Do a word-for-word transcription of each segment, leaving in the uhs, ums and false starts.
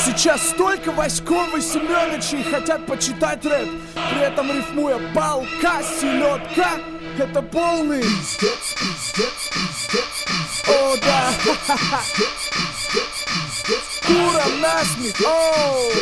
Сейчас столько Васьковой Семёнычей хотят почитать рэп, при этом рифмуя балка, селедка. Это полный пиздец, пиздец, пиздец, пиздец. О, да. Кура насмех, оу.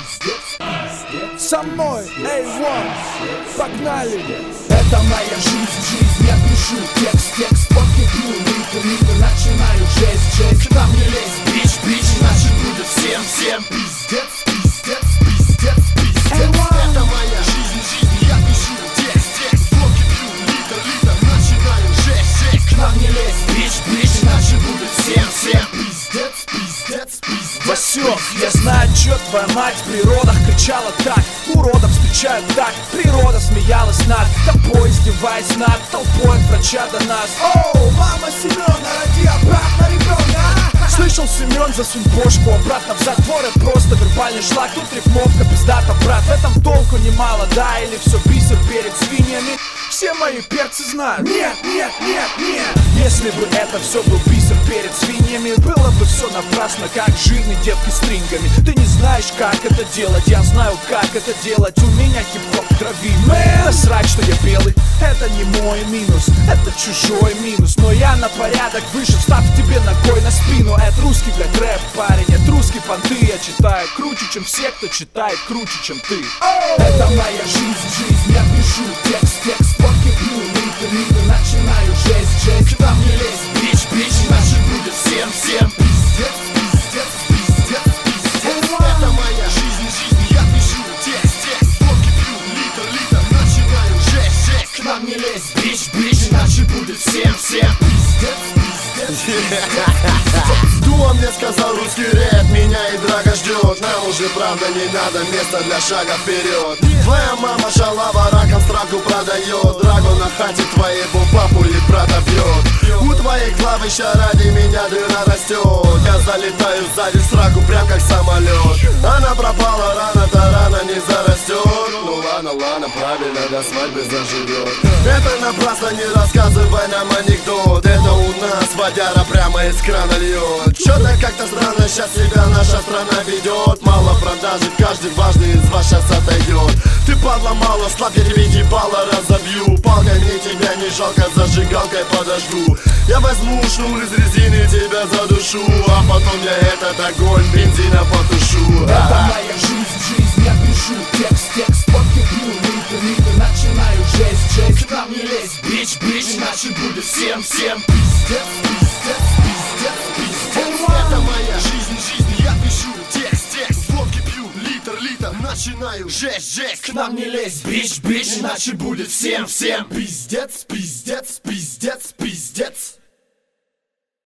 Со мной, эй, вон, погнали. Это моя жизнь, жизнь, я пишу текст, текст. Водки пью, литр, литр, начинаю жесть, жесть. К нам не лезь, бич, бич, иначе будет всем, всем пиздец, пиздец, пиздец, пиздец. Это моя жизнь, жизнь, я пишу текст, текст. Водки пью, литр, литр, начинаю жесть, жесть. К нам не лезь, бич, бич, иначе будет всем, всем пиздец, пиздец, пиздец. Васек, я знаю, чё твоя мать в природах кричала так. Уродов встречают так, природа смеялась над тобой, издеваясь над толпой от врача до нас. Оу, мама Семёна, роди обратно ребёнка. Слышал, Семён, засунь бошку обратно в затвор. Это просто вербальный шлак, тут рифмовка пиздата, брат. В этом толку немало, да, или всё бисер перед свиньями. Все мои перцы знают. Нет, нет, нет, нет. Если бы это все был бисер перед свиньями, было бы все напрасно, как жирной девки стрингами. Ты не знаешь, как это делать, я знаю, как это делать. У меня хип-хоп в крови, мэн. Насрать, что я белый, это не мой минус, это чужой минус. Но я на порядок выше, встав тебе ногой на спину. Это русский, блядь, рэп, парень, это русский понты. Я читаю круче, чем все, кто читает круче, чем ты. Это моя жизнь, жизнь, я пишу текст, текст. Водки пью, литр, литр, начинаю жесть, жесть. К нам не лезь, бич, бич, иначе будет всем, всем пиздец, пиздец, пиздец, пиздец. Это моя жизнь, жизнь, я пишу текст, текст. Водки пью, литр, литр, начинаю жесть, жесть. К нам не лезь, бич, бич, иначе будет всем, всем пиздец, пиздец. Дуа мне сказал, русский рэп меня и Драга ждет. Нам уже правда не надо, места для шага вперед. Твоя мама шалава раком страху продает. Драгу на хате твоего папу или брата бьет. У твоей клавиши ради меня дыра растет. Я залетаю сзади в сраку, прям как самолет. Она пропала рано-то рано не зарастет. Ну ладно, ладно, правильно, до свадьбы заживет. Это напрасно, не рассказывай нам анекдот. Это у нас водяра прямо из крана льет. Чё-то как-то странно сейчас себя наша страна ведет. Мало продажи, каждый важный из вас сейчас отойдет. Ты падла мало, слаб, я тебе ебало разобью. Палкой мне тебя не жалко, зажигалкой подожгу. Я возьму шнур из резины, тебя задушу. А потом я этот огонь бензина потушу. Это моя жизнь, жизнь, я пишу текст, текст. Водки пью, литр, литр, начинаю жесть, жесть. К нам не лезь, бич, бич, иначе будет всем, всем пиздец, пиздец, пиздец, пиздец. Это моя жизнь, жизнь, я пишу текст, текст. Водки пью, литр, литр, начинаю жесть, жесть. К нам не лезь, бич, бич, иначе будет всем, всем пиздец, пиздец, пиздец, пиздец.